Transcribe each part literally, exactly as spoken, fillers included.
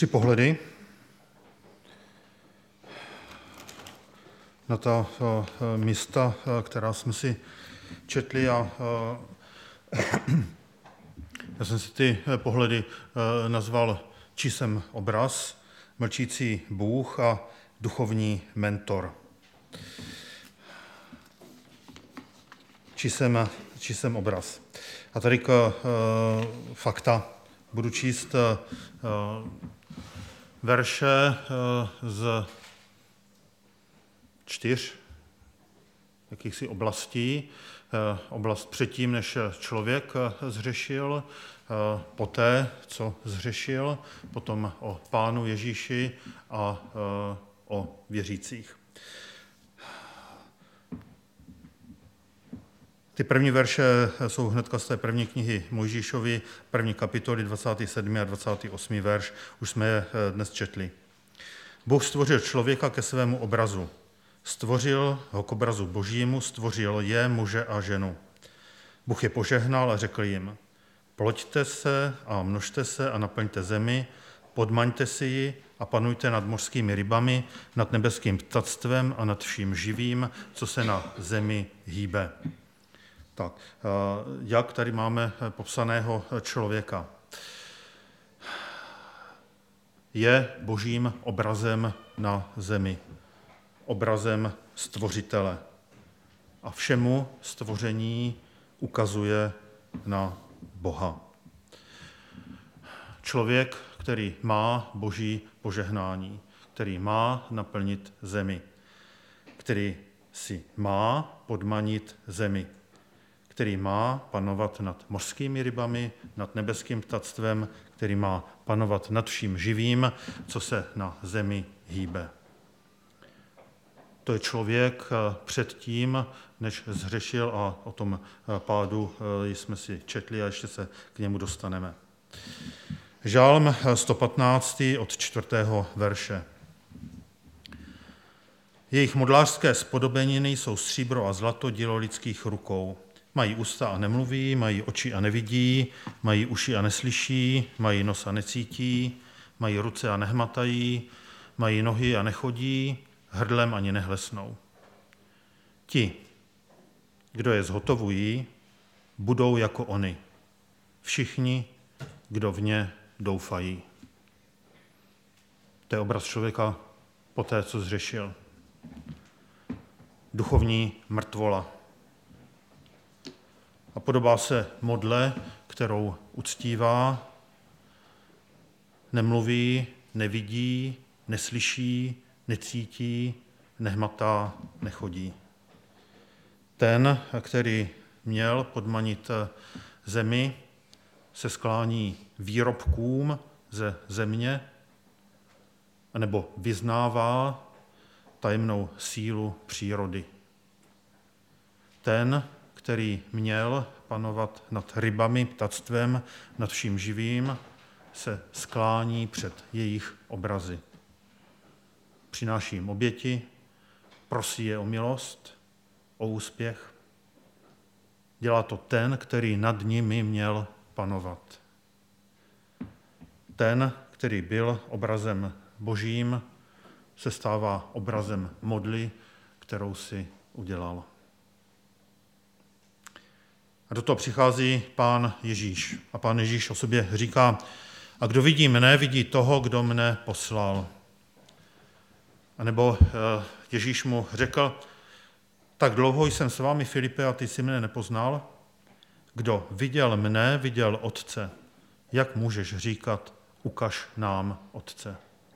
tři pohledy na ta místa, která jsme si četli, a já jsem si ty pohledy nazval Čísem obraz, Mlčící Bůh a Duchovní mentor. Čísem, čísem obraz. A tady k uh, fakta budu číst uh, verše uh, z čtyř jakýchsi oblastí. Uh, oblast předtím, než člověk uh, zřešil, uh, poté, co zřešil, potom o Pánu Ježíši a uh, o věřících. Ty první verše jsou hnedka z té první knihy Mojžíšovi, první kapitoly, dvacátý sedmý a dvacátý osmý verš, už jsme je dnes četli. Bůh stvořil člověka ke svému obrazu. Stvořil ho k obrazu Božímu, stvořil je, muže a ženu. Bůh je požehnal a řekl jim, ploďte se a množte se a naplňte zemi, podmaňte si ji a panujte nad mořskými rybami, nad nebeským ptactvem a nad vším živým, co se na zemi hýbe. Tak, jak tady máme popsaného člověka? Je Božím obrazem na zemi, obrazem stvořitele. A všemu stvoření ukazuje na Boha. Člověk, který má Boží požehnání, který má naplnit zemi, který si má podmanit zemi, který má panovat nad mořskými rybami, nad nebeským ptactvem, který má panovat nad vším živým, co se na zemi hýbe. To je člověk před tím, než zhřešil, a o tom pádu jsme si četli a ještě se k němu dostaneme. Žálm sto patnáct od čtvrtého verše. Jejich modlářské spodobeniny jsou stříbro a zlato, dílo lidských rukou. Mají ústa a nemluví, mají oči a nevidí, mají uši a neslyší, mají nos a necítí, mají ruce a nehmatají, mají nohy a nechodí, hrdlem ani nehlesnou. Ti, kdo je zhotovují, budou jako oni. Všichni, kdo v ně doufají. To je obraz člověka poté, co zřešil. Duchovní mrtvola. A podobá se modle, kterou uctívá, nemluví, nevidí, neslyší, necítí, nehmatá, nechodí. Ten, který měl podmanit zemi, se sklání výrobkům ze země, nebo vyznává tajemnou sílu přírody. Ten, který měl panovat nad rybami, ptactvem, nad vším živým, se sklání před jejich obrazy. Přináší jim oběti, prosí je o milost, o úspěch. Dělá to ten, který nad nimi měl panovat. Ten, který byl obrazem Božím, se stává obrazem modly, kterou si udělal. A do toho přichází Pán Ježíš. A Pán Ježíš o sobě říká, a kdo vidí mne, vidí toho, kdo mne poslal. A nebo Ježíš mu řekl, tak dlouho jsem s vámi, Filipe, a ty jsi mne nepoznal? Kdo viděl mne, viděl Otce. Jak můžeš říkat, ukaž nám Otce?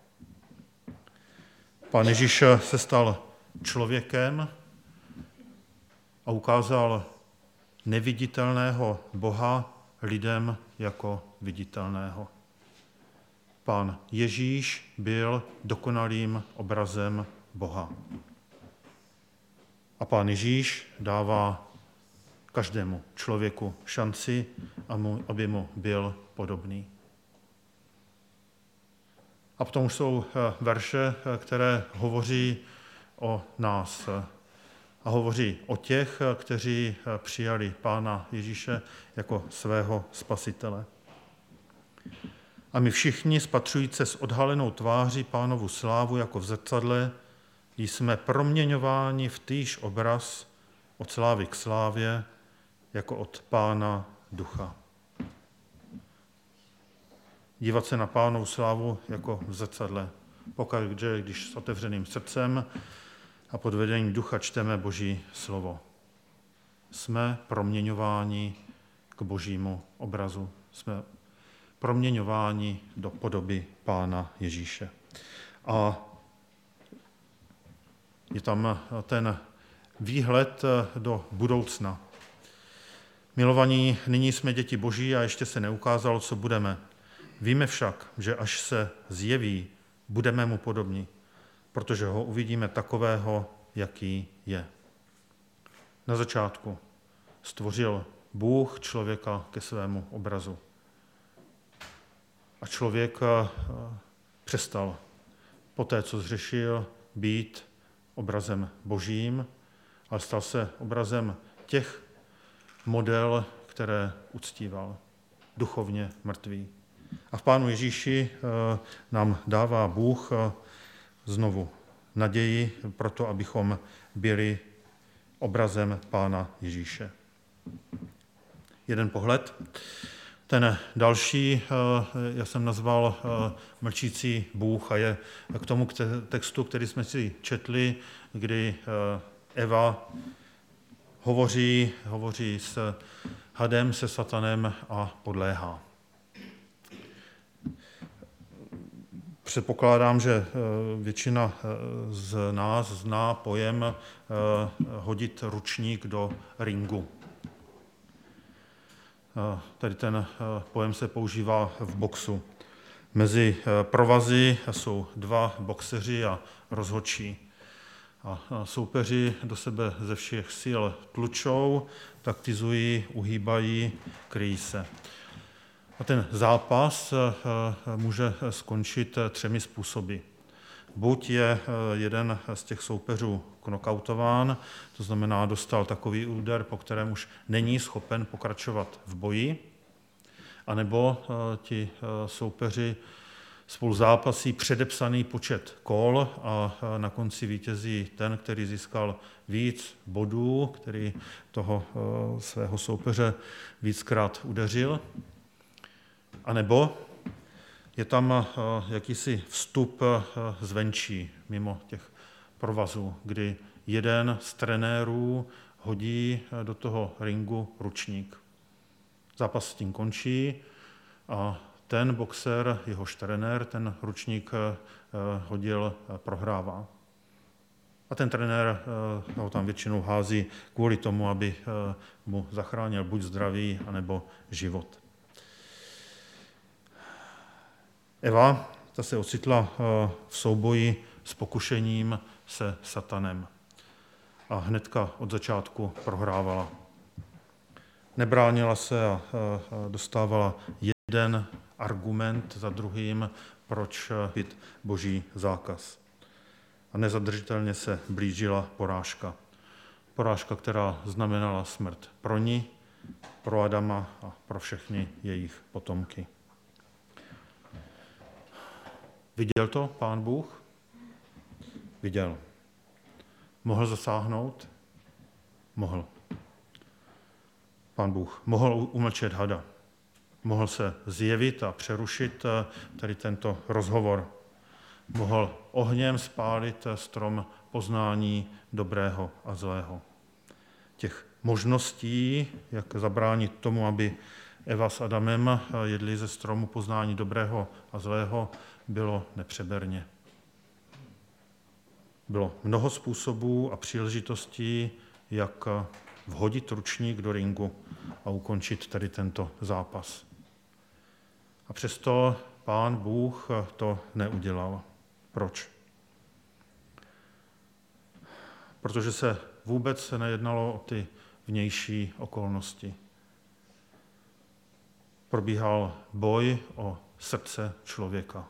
Pán Ježíš se stal člověkem a ukázal neviditelného Boha lidem jako viditelného. Pán Ježíš byl dokonalým obrazem Boha. A Pán Ježíš dává každému člověku šanci, aby mu byl podobný. A potom jsou verše, které hovoří o nás a hovoří o těch, kteří přijali Pána Ježíše jako svého spasitele. A my všichni, spatřující s odhalenou tváří Pánovu slávu jako v zrcadle, jsme proměňováni v týž obraz od slávy k slávě, jako od Pána ducha. Dívat se na Pánovu slávu jako v zrcadle. Pokaždé, když s otevřeným srdcem a pod vedením ducha čteme Boží slovo. Jsme proměňováni k Božímu obrazu. Jsme proměňováni do podoby Pána Ježíše. A je tam ten výhled do budoucna. Milovaní, nyní jsme děti Boží a ještě se neukázalo, co budeme. Víme však, že až se zjeví, budeme mu podobní, protože ho uvidíme takového, jaký je. Na začátku stvořil Bůh člověka ke svému obrazu. A člověk přestal poté, co zřešil, být obrazem Božím, ale stal se obrazem těch model, které uctíval, duchovně mrtvý. A v Pánu Ježíši nám dává Bůh znovu naději pro to, abychom byli obrazem Pána Ježíše. Jeden pohled. Ten další, já jsem nazval mlčící Bůh a je k tomu textu, který jsme si četli, kdy Eva hovoří, hovoří s hadem, se satanem a podléhá. Předpokládám, že většina z nás zná pojem hodit ručník do ringu. Tady ten pojem se používá v boxu. Mezi provazy jsou dva boxeři a rozhodčí. A soupeři do sebe ze všech sil tlučou, taktizují, uhýbají, kryjí se. A ten zápas může skončit třemi způsoby. Buď je jeden z těch soupeřů knockoutován, to znamená dostal takový úder, po kterém už není schopen pokračovat v boji, anebo ti soupeři spolu zápasí předepsaný počet kol a na konci vítězí ten, který získal víc bodů, který toho svého soupeře víckrát udeřil. A nebo je tam jakýsi vstup zvenčí, mimo těch provazů, kdy jeden z trenérů hodí do toho ringu ručník. Zápas s tím končí a ten boxer, jehož trenér, ten ručník hodil, prohrává. A ten trenér ho tam většinou hází kvůli tomu, aby mu zachránil buď zdraví, anebo život. Eva, ta se ocitla v souboji s pokušením se satanem a hnedka od začátku prohrávala. Nebránila se a dostávala jeden argument za druhým, proč být Boží zákaz. A nezadržitelně se blížila porážka. Porážka, která znamenala smrt pro ní, pro Adama a pro všechny jejich potomky. Viděl to Pán Bůh? Viděl. Mohl zasáhnout? Mohl. Pán Bůh mohl umlčet hada. Mohl se zjevit a přerušit tady tento rozhovor. Mohl ohněm spálit strom poznání dobrého a zlého. Těch možností, jak zabránit tomu, aby Eva s Adamem jedli ze stromu poznání dobrého a zlého, bylo nepřeberně. Bylo mnoho způsobů a příležitostí, jak vhodit ručník do ringu a ukončit tady tento zápas. A přesto Pán Bůh to neudělal. Proč? Protože se vůbec nejednalo o ty vnější okolnosti. Probíhal boj o srdce člověka.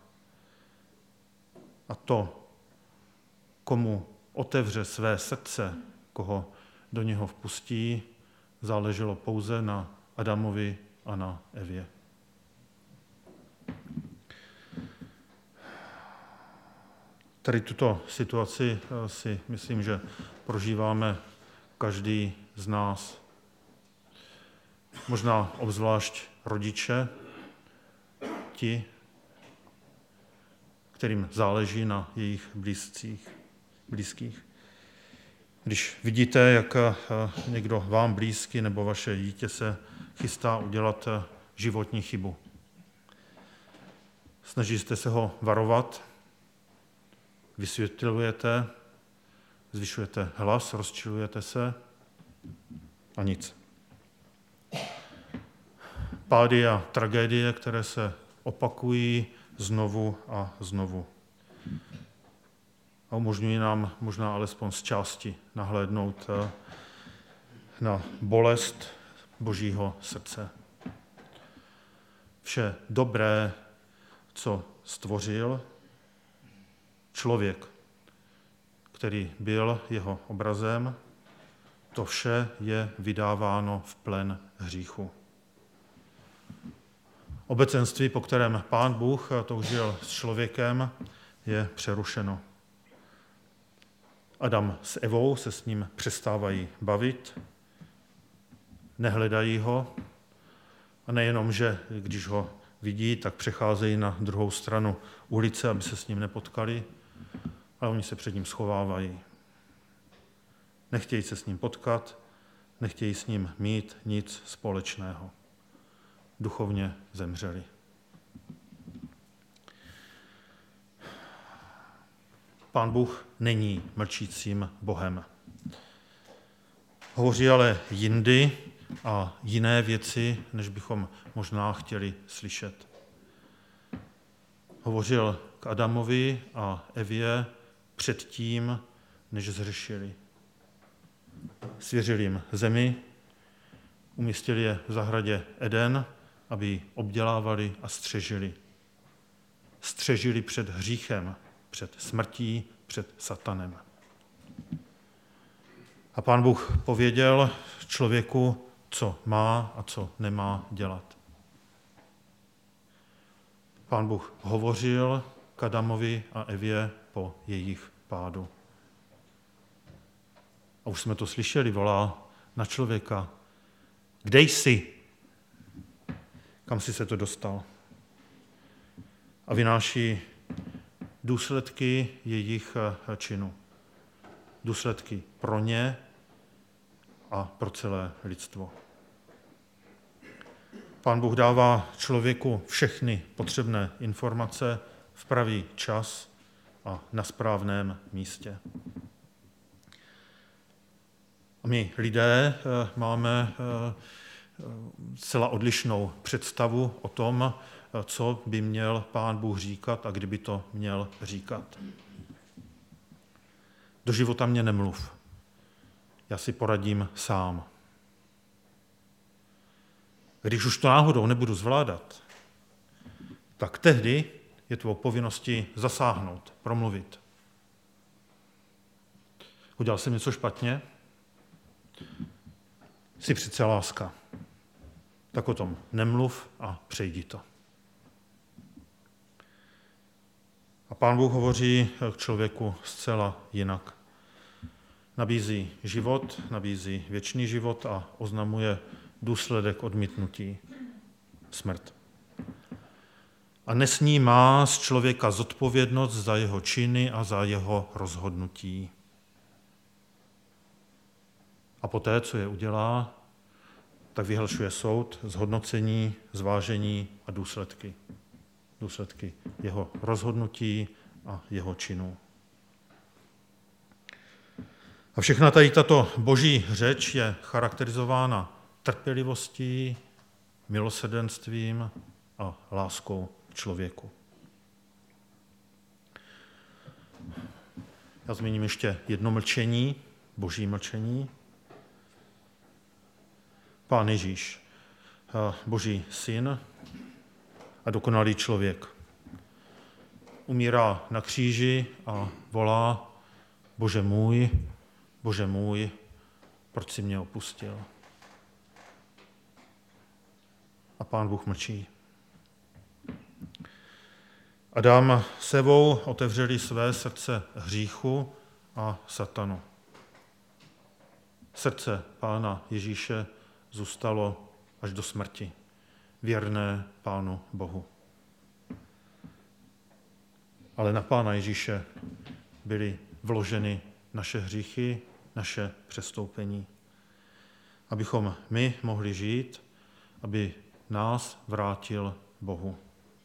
A to, komu otevře své srdce, koho do něho vpustí, záleželo pouze na Adamovi a na Evě. Tady tuto situaci si myslím, že prožíváme každý z nás. Možná obzvlášť rodiče, ti, kterým záleží na jejich blízcích, blízkých. Když vidíte, jak někdo vám blízký nebo vaše dítě se chystá udělat životní chybu. Snažíte se ho varovat, vysvětlujete, zvyšujete hlas, rozčilujete se a nic. Pády a tragédie, které se opakují znovu a znovu. A umožňují nám možná alespoň z části nahlédnout na bolest Božího srdce. Vše dobré, co stvořil člověk, který byl jeho obrazem, to vše je vydáváno v plen hříchu. Obecenství, po kterém Pán Bůh toužil s člověkem, je přerušeno. Adam s Evou se s ním přestávají bavit, nehledají ho a nejenom, že když ho vidí, tak přecházejí na druhou stranu ulice, aby se s ním nepotkali, ale oni se před ním schovávají. Nechtějí se s ním potkat, nechtějí s ním mít nic společného. Duchovně zemřeli. Pán Bůh není mlčícím Bohem. Hovoří ale jindy a jiné věci, než bychom možná chtěli slyšet. Hovořil k Adamovi a Evě předtím, než zhřešili. Svěřil jim zemi, umístil je v zahradě Eden, aby ji obdělávali a střežili. Střežili před hříchem, před smrtí, před satanem. A Pán Bůh pověděl člověku, co má a co nemá dělat. Pán Bůh hovořil k Adamovi a Evě po jejich pádu. A už jsme to slyšeli, volá na člověka: Kde jsi? Kam jsi se to dostal? A vynáší důsledky jejich činu. Důsledky pro ně a pro celé lidstvo. Pán Bůh dává člověku všechny potřebné informace v pravý čas a na správném místě. A my lidé máme zcela odlišnou představu o tom, co by měl Pán Bůh říkat a kdyby to měl říkat. Do života mě nemluv. Já si poradím sám. Když už to náhodou nebudu zvládat, tak tehdy je tvou povinností zasáhnout, promluvit. Udělal jsem něco špatně? Jsi přece láska. Tak o tom nemluv a přejdi to. A Pán Bůh hovoří k člověku zcela jinak. Nabízí život, nabízí věčný život a oznamuje důsledek odmítnutí, smrt. A nesnímá z člověka zodpovědnost za jeho činy a za jeho rozhodnutí. A poté, co je udělá, tak vyhlašuje soud, zhodnocení, zvážení a důsledky. Důsledky jeho rozhodnutí a jeho činů. A všechna tady tato boží řeč je charakterizována trpělivostí, milosrdenstvím a láskou k člověku. Já zmíním ještě jedno mlčení, boží mlčení. Pán Ježíš, boží syn a dokonalý člověk, umírá na kříži a volá: Bože můj, Bože můj, proč jsi mě opustil? A Pán Bůh mlčí. Adam s Evou otevřeli své srdce hříchu a satanu. Srdce Pána Ježíše zůstalo až do smrti, věrné Pánu Bohu. Ale na Pána Ježíše byly vloženy naše hříchy, naše přestoupení. Abychom my mohli žít, aby nás vrátil Bohu.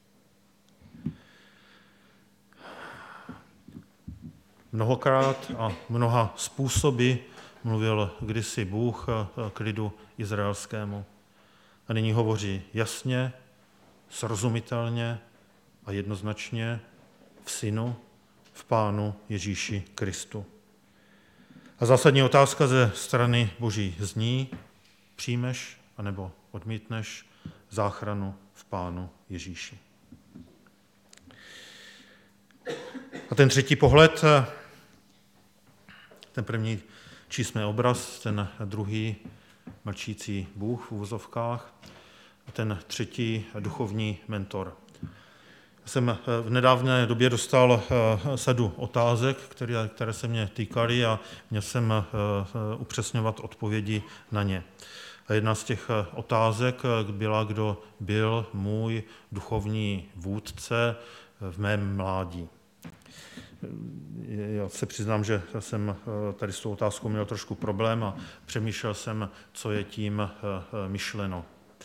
Mnohokrát a mnoha způsoby mluvil kdysi Bůh k lidu izraelskému. A nyní hovoří jasně, srozumitelně a jednoznačně v Synu, v Pánu Ježíši Kristu. A zásadní otázka ze strany Boží zní, přijmeš anebo odmítneš záchranu v Pánu Ježíši. A ten třetí pohled, ten první čísme obraz, ten druhý mlčící Bůh v uvozovkách, a ten třetí duchovní mentor. Jsem v nedávné době dostal sadu otázek, které, které se mě týkaly a měl jsem upřesňovat odpovědi na ně. A jedna z těch otázek byla, kdo byl můj duchovní vůdce v mém mládí. Já se přiznám, že jsem tady s tou otázkou měl trošku problém a přemýšlel jsem, co je tím myšleno.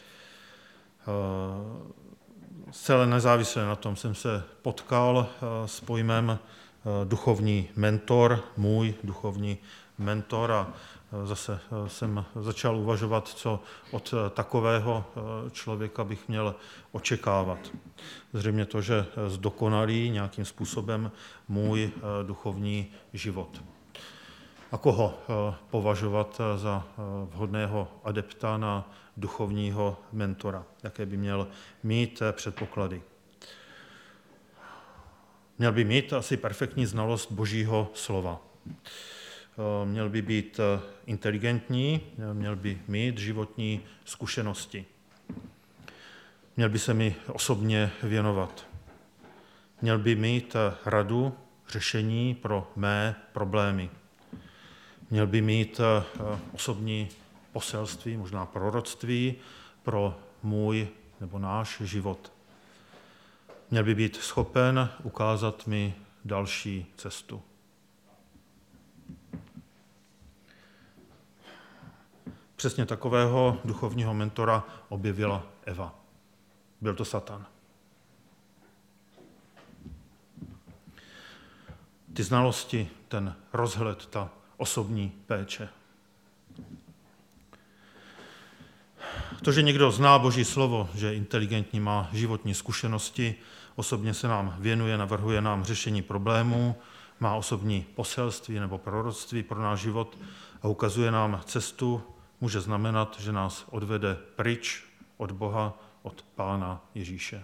Zcela nezávisle na tom jsem se potkal s pojmem duchovní mentor, můj duchovní mentor, a zase jsem začal uvažovat, co od takového člověka bych měl očekávat. Zřejmě to, že zdokonalí nějakým způsobem můj duchovní život. A koho považovat za vhodného adepta na duchovního mentora, jaké by měl mít předpoklady. Měl by mít asi perfektní znalost Božího slova. Měl by být inteligentní, měl by mít životní zkušenosti. Měl by se mi osobně věnovat. Měl by mít radu, řešení pro mé problémy. Měl by mít osobní poselství, možná proroctví pro můj nebo náš život. Měl by být schopen ukázat mi další cestu. Přesně takového duchovního mentora objevila Eva. Byl to Satan. Ty znalosti, ten rozhled, ta osobní péče. To, že někdo zná Boží slovo, že je inteligentní, má životní zkušenosti, osobně se nám věnuje, navrhuje nám řešení problémů, má osobní poselství nebo proroctví pro náš život a ukazuje nám cestu, může znamenat, že nás odvede pryč od Boha, od Pána Ježíše.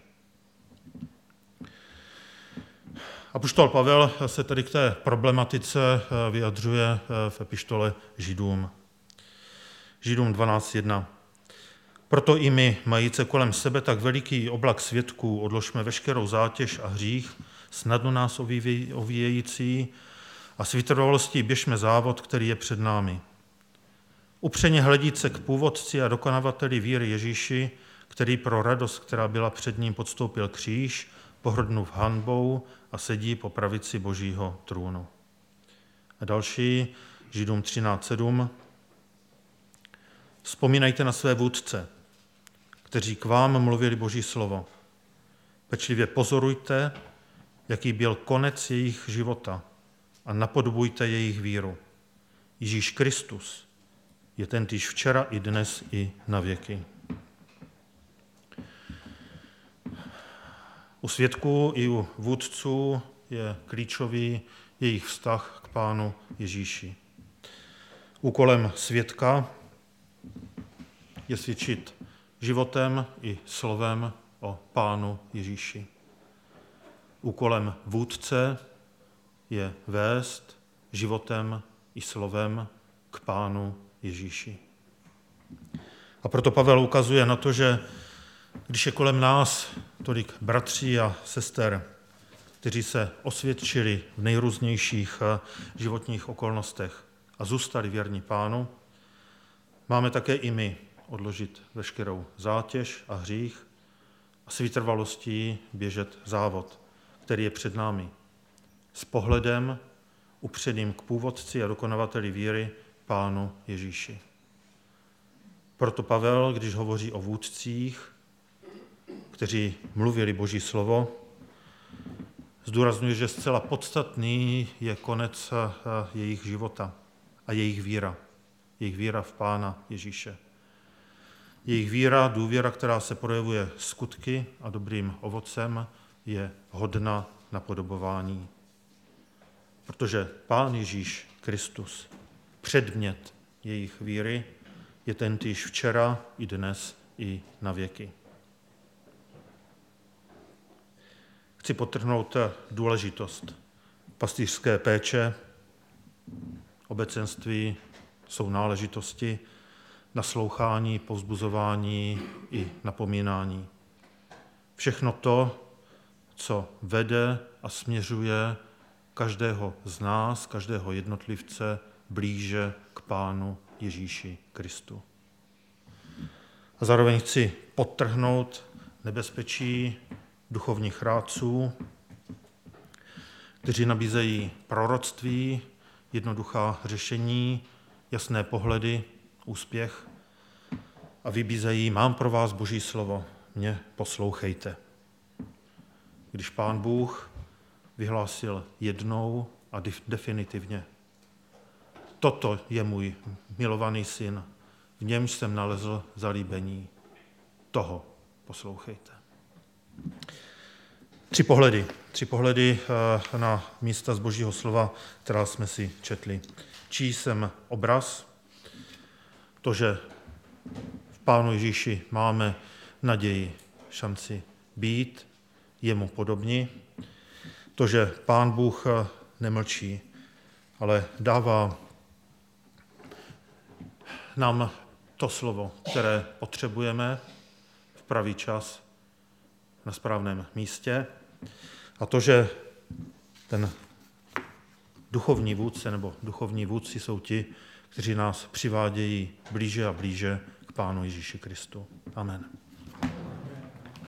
Apoštol Pavel se tedy k té problematice vyjadřuje v epištole Židům. Židům dvanáct jedna. Proto i my, majíce kolem sebe tak veliký oblak svědků, odložme veškerou zátěž a hřích, snadno nás ovíjející, a s vytrvalostí běžme závod, který je před námi. Upřeně hledíce k původci a dokonavateli víry Ježíši, který pro radost, která byla před ním, podstoupil kříž, pohrdnув hanbou a sedí po pravici Božího trůnu. A další, Židům třináct sedm. Vzpomínejte na své vůdce, kteří k vám mluvili Boží slovo. Pečlivě pozorujte, jaký byl konec jejich života, a napodobujte jejich víru. Ježíš Kristus je tentýž včera i dnes i na věky. U svědků i u vůdců je klíčový jejich vztah k Pánu Ježíši. Úkolem svědka je svědčit životem i slovem o Pánu Ježíši. Úkolem vůdce je vést životem i slovem k Pánu Ježíši. A proto Pavel ukazuje na to, že když je kolem nás tolik bratří a sester kteří se osvědčili v nejrůznějších životních okolnostech a zůstali věrní Pánu, máme také i my odložit veškerou zátěž a hřích a s vytrvalostí běžet závod, který je před námi, s pohledem upřeným k původci a dokonavateli víry, Pánu Ježíši. Proto Pavel, když hovoří o vůdcích, kteří mluvili Boží slovo, zdůrazňuje, že zcela podstatný je konec jejich života a jejich víra. Jejich víra v Pána Ježíše. Jejich víra, důvěra, která se projevuje skutky a dobrým ovocem, je hodna napodobování. Protože Pán Ježíš Kristus, předmět jejich víry, je tentýž včera, i dnes, i na věky. Chci podtrhnout důležitost pastýřské péče. Obecenství jsou náležitosti naslouchání, povzbuzování i napomínání. Všechno to, co vede a směřuje každého z nás, každého jednotlivce blíže k Pánu Ježíši Kristu. A zároveň chci podtrhnout nebezpečí duchovních rádců, kteří nabízejí proroctví, jednoduchá řešení, jasné pohledy, úspěch a vybízejí: mám pro vás Boží slovo, mě poslouchejte. Když Pán Bůh vyhlásil jednou a definitivně: toto je můj milovaný syn, v němž jsem nalezl zalíbení, toho poslouchejte. Tři pohledy, tři pohledy na místa z Božího slova, která jsme si četli. Čí jsem obraz, to, že v Pánu Ježíši máme naději, šanci být jemu podobni, to, že Pán Bůh nemlčí, ale dává nám to slovo, které potřebujeme v pravý čas na správném místě, a to, že ten duchovní vůdce nebo duchovní vůdci jsou ti, kteří nás přivádějí blíže a blíže k Pánu Ježíši Kristu. Amen.